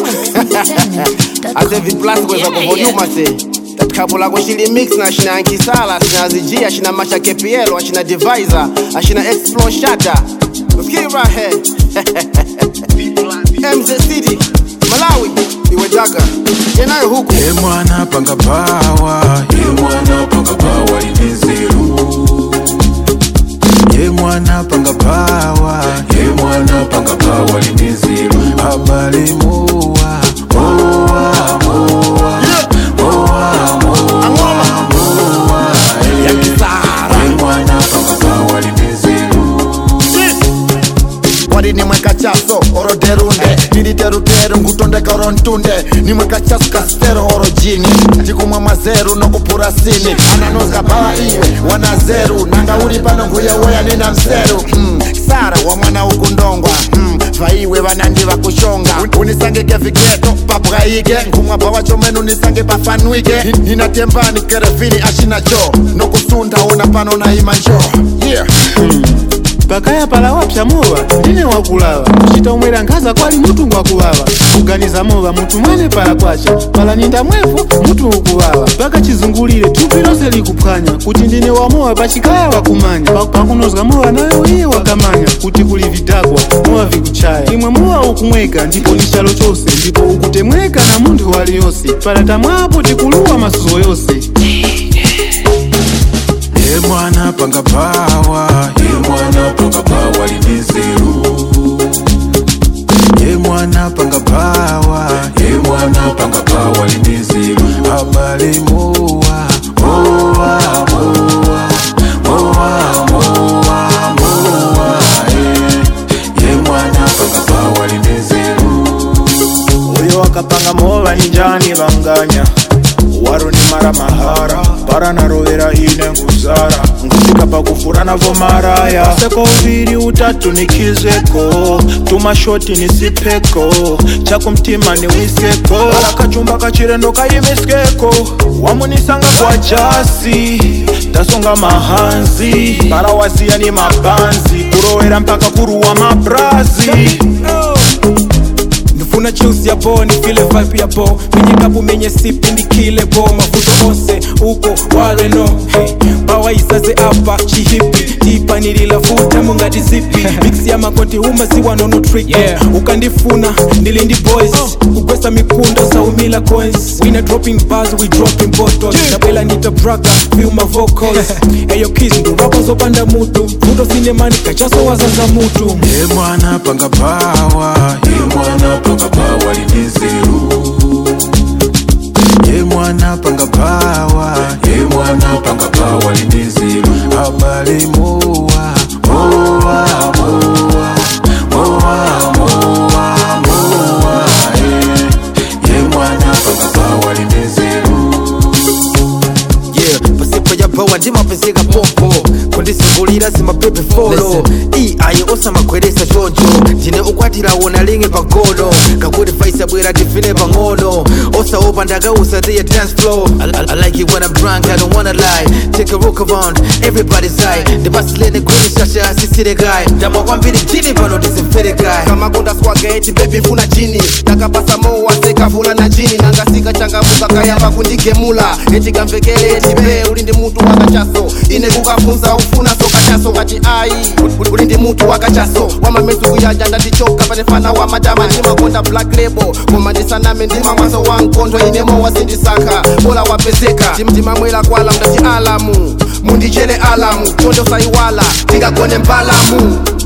Ase viplasi kweza kwa volume ase. Tatikapo lako shili mix na ashina ankisala, ashina azijia, ashina macha KPL, ashina divisor, ashina explore shatter. Let's get it right here. MZ City, Malawi, iwe daga. Yenayo huku. Mwana panga power, mwana panga power iniziru. Mwana panga power, mwana panga power iniziru. Habari moa, moa, moa. Ni mweka chaso oro derunde nini teru ngutonde karontunde ni mweka chaso kastero oro jini chikumwa mazeru no kupura sini ananoza bawa iwe wanazeru nanga uli pano nguya wea nina mseru Sara wa mwana ukundongwa vaiwe vanandi vakushonga unisange kevigeto pabraike nkumwa bawa chomenu nisange pafanwike inatembani kerefini ashina cho no kusunda una pano na imanjo yeah Bakaya pala wapsha muwa, nine wakulawa Kushita umwela nkaza kwali mutu ngwakuwawa Kuganiza muwa mutu mwene pala kwacha Pala ninda mwefu mutu ukuwawa Baka chizungulile tupilose likupkanya Kuti ndine wa muwa pachikaya wakumanya Pakunozga muwa nayo iye wakamanya Kuti kulivitagwa muwa vikuchaya Imwe muwa ukumweka ndipo nishalo chose Ndipo ukutemweka na muntu wali yose Pala tamwapo tikuluwa masuzo yose Mwana panga power, mwana panga power iniziru. Mwana panga power, mwana panga power iniziru. Habari moa, moa, moa, moa, moa, moa. Mwana panga power iniziru. Uyo wakapanga moa njani banganya. Waro ni mara mahara para na rovera ine nguzara ngufika pakufura navo maraya seko uviri utatu nikizeko tumashoti nisipeko chako mtima ni wiseko kachumba kachirendo kaimiskeko wamunisanga kwa jasi tasonga mahanzi para wasia ni mabanzi kurowera mpaka kuruwa mabrazi Nifuna chills ya bo, nifile vibe ya bo Minyikabu menye sipi nikile bo Mafuto ose, uko, wale no hey. Bawa isaze apa, chihipi Tipa nilila futa, munga dizipi Mix ya makonti umasiwa nono trick Ukandifuna, nilindi boys Ukwesa mikundo, saumila coins We not dropping bars, we dropping bottles Nabela nita braga, feel my vocals Ayo kiss, ndo rappers opanda mutu Mudo sinemani, kachaso wazaza mutu Mwana panga power, mwana panga power iniziru. Mwana panga power, mwana panga power iniziru. Habari moa, moa, moa, moa, moa, moa. Mwana panga power iniziru. Yeah, pasipo ya bawa ndima pesega popo Kondisungulira sima pepe follow ayo osa makwelesa jojo Jine ukwatira wona lingi pagolo Kakudi faisa bwira difine pangono Osa opa ndaga usa the dance floor I like it when I'm drunk, I don't wanna lie Take a walk around, everybody's eye The basilene kweli shasha asisire guy Dama wambiri jini pano disimfere guy Kama kunda swage eti baby funa jini Taka pasa moa seka fula na jini Nangasika changa muka kayamba kundike mula Eti kamvekele eti be ulindi mutu wakachaso Ine kukafunza ufuna soka chaso Kati ai ulindi mutu wakachaso Wama mesu kuyanja ndatichoka panefana wa madama Nima konda black label Komandisa name ndima mwaso wankondo Inemo wasindisaka bola wapeseka Timtima mwela kwala mdati alamu Mundichele alamu Chondo saiwala Tinga kone mbalamu